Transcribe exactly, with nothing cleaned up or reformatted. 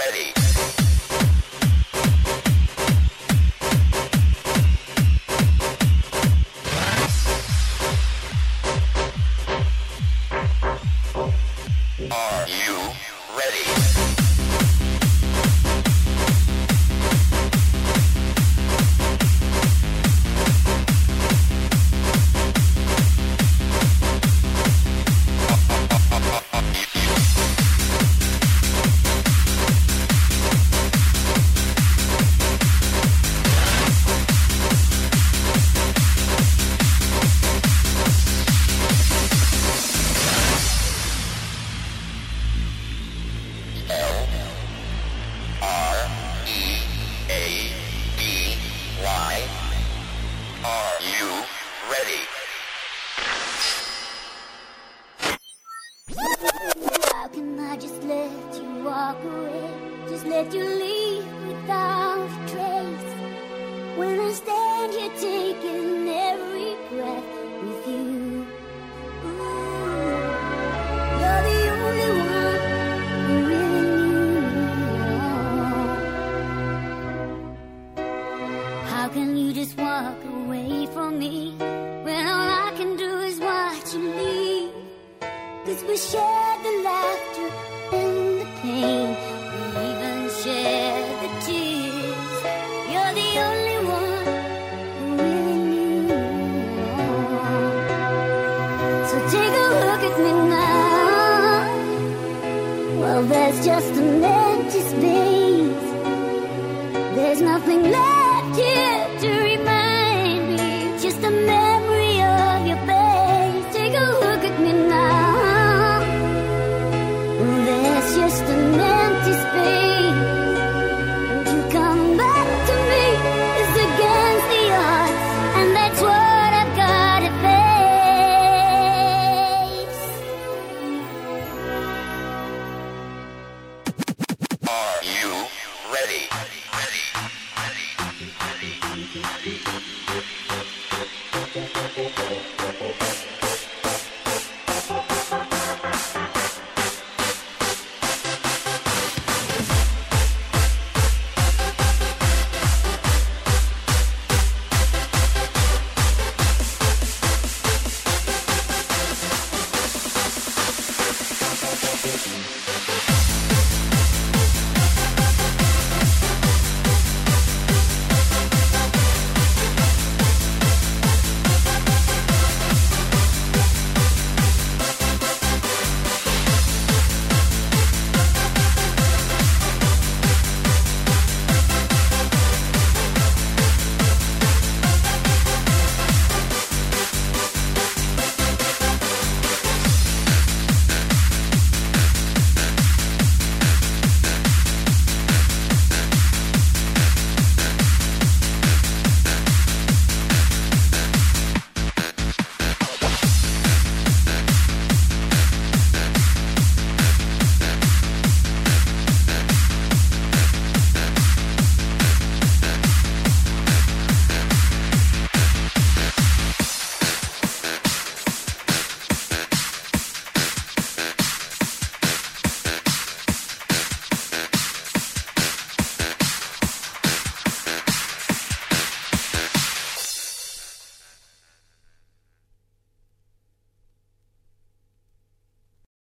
ready? Are you ready? How can I just let you walk away? Just let you leave without a trace. When I stand here taking every breath with you. Ooh, you're the only one who really knew me. How can you just walk away from me when all I can do is watch you leave? 'Cause we shared the laughter and the pain, we even shared the tears. You're the only one who really knew. So take a look at me now. Well, there's just an empty space. There's nothing left here to remember.